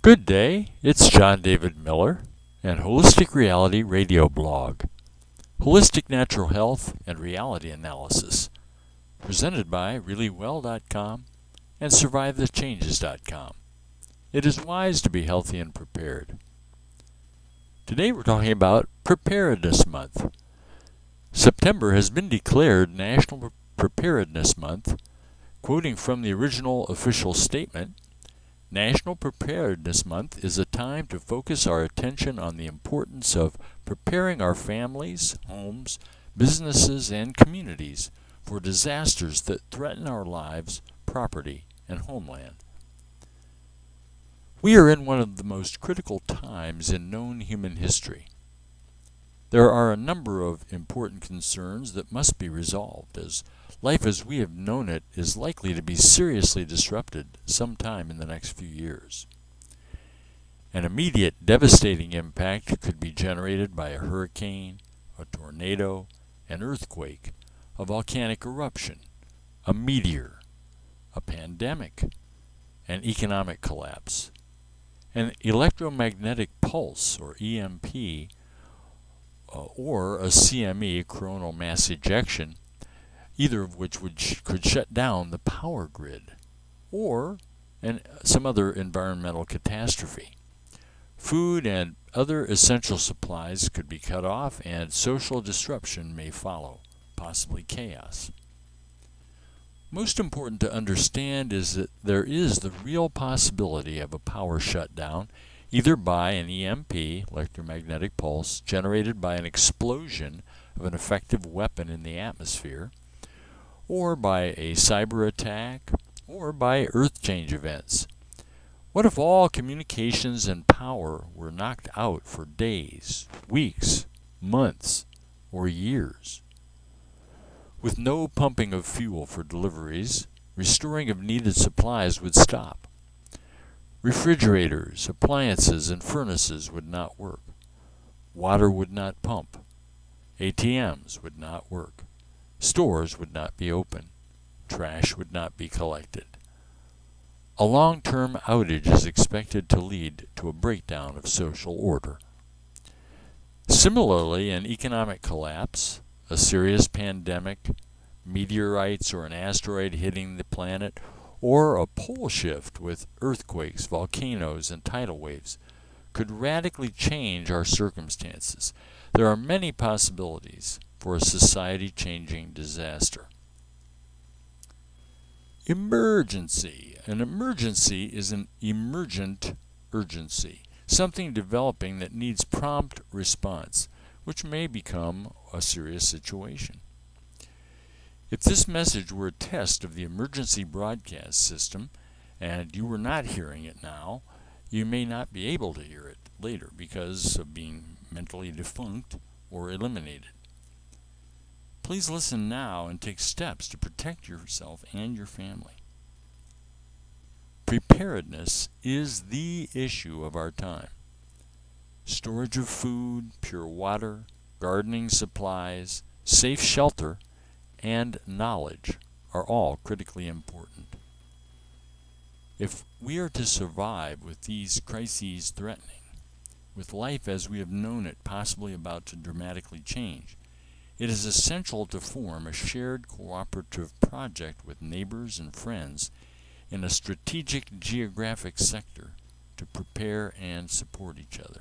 Good day, it's John David Miller and Holistic Reality Radio Blog, Holistic Natural Health and Reality Analysis, presented by ReallyWell.com and SurviveTheChanges.com. It is wise to be healthy and prepared. Today we're talking about Preparedness Month. September has been declared National Preparedness Month. Quoting from the original official statement, National Preparedness Month is a time to focus our attention on the importance of preparing our families, homes, businesses, and communities for disasters that threaten our lives, property, and homeland. We are in one of the most critical times in known human history. There are a number of important concerns that must be resolved, as life as we have known it is likely to be seriously disrupted sometime in the next few years. An immediate devastating impact could be generated by a hurricane, a tornado, an earthquake, a volcanic eruption, a meteor, a pandemic, an economic collapse, an electromagnetic pulse, or EMP, or a CME, coronal mass ejection, either of which could shut down the power grid, or some other environmental catastrophe. Food and other essential supplies could be cut off, and social disruption may follow, possibly chaos. Most important to understand is that there is the real possibility of a power shutdown, either by an EMP, electromagnetic pulse, generated by an explosion of an effective weapon in the atmosphere, or by a cyber attack, or by earth change events. What if all communications and power were knocked out for days, weeks, months, or years? With no pumping of fuel for deliveries, restoring of needed supplies would stop. Refrigerators, appliances, and furnaces would not work. Water would not pump. ATMs would not work. Stores would not be open. Trash would not be collected. A long-term outage is expected to lead to a breakdown of social order. Similarly, an economic collapse, a serious pandemic, meteorites or an asteroid hitting the planet, or a pole shift with earthquakes, volcanoes, and tidal waves could radically change our circumstances. There are many possibilities for a society-changing disaster. Emergency. An emergency is an emergent urgency, something developing that needs prompt response, which may become a serious situation. If this message were a test of the emergency broadcast system, and you were not hearing it now, you may not be able to hear it later because of being mentally defunct or eliminated. Please listen now and take steps to protect yourself and your family. Preparedness is the issue of our time. Storage of food, pure water, gardening supplies, safe shelter, and knowledge are all critically important. If we are to survive with these crises threatening, with life as we have known it possibly about to dramatically change, it is essential to form a shared cooperative project with neighbors and friends in a strategic geographic sector to prepare and support each other.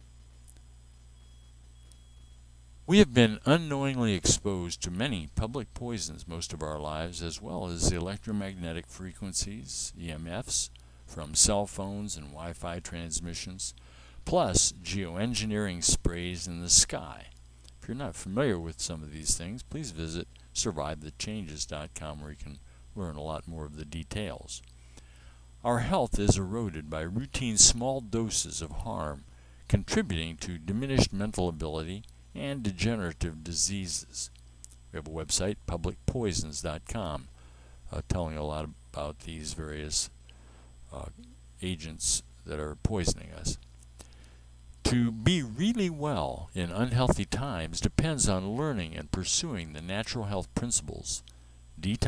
We have been unknowingly exposed to many public poisons most of our lives, as well as the electromagnetic frequencies, EMFs, from cell phones and Wi-Fi transmissions, plus geoengineering sprays in the sky. If you're not familiar with some of these things, please visit SurviveTheChanges.com where you can learn a lot more of the details. Our health is eroded by routine small doses of harm, contributing to diminished mental ability and degenerative diseases. We have a website, publicpoisons.com, telling a lot about these various agents that are poisoning us. To be really well in unhealthy times depends on learning and pursuing the natural health principles: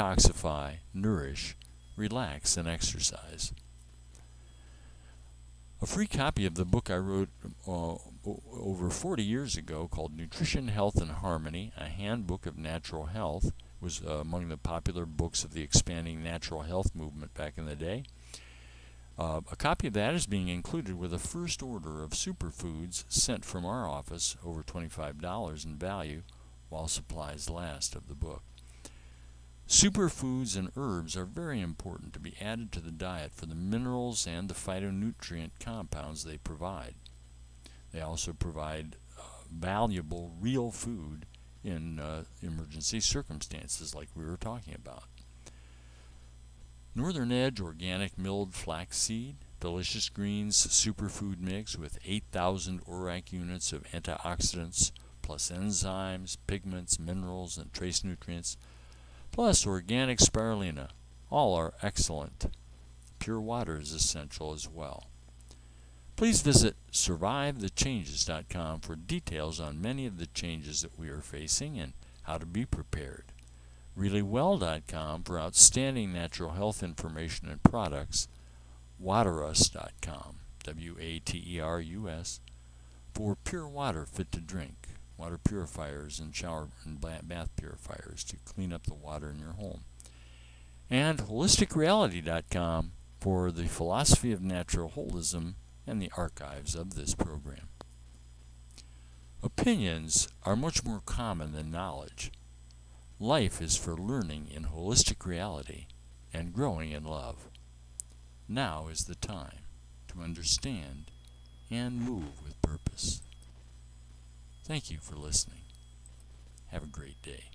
detoxify, nourish, relax, and exercise. A free copy of the book I wrote over 40 years ago called Nutrition, Health, and Harmony, A Handbook of Natural Health, was among the popular books of the expanding natural health movement back in the day. A copy of that is being included with a first order of superfoods sent from our office, over $25 in value, while supplies last of the book. Superfoods and herbs are very important to be added to the diet for the minerals and the phytonutrient compounds they provide. They also provide valuable real food in emergency circumstances like we were talking about. Northern Edge Organic Milled Flaxseed, delicious greens superfood mix with 8,000 ORAC units of antioxidants, plus enzymes, pigments, minerals, and trace nutrients, plus organic spirulina. All are excellent. Pure water is essential as well. Please visit survivethechanges.com for details on many of the changes that we are facing and how to be prepared. ReallyWell.com for outstanding natural health information and products. Waterus.com, Waterus, for pure water fit to drink, water purifiers and shower and bath purifiers to clean up the water in your home. And HolisticReality.com for the philosophy of natural holism and the archives of this program. Opinions are much more common than knowledge. Life is for learning in holistic reality and growing in love. Now is the time to understand and move with purpose. Thank you for listening. Have a great day.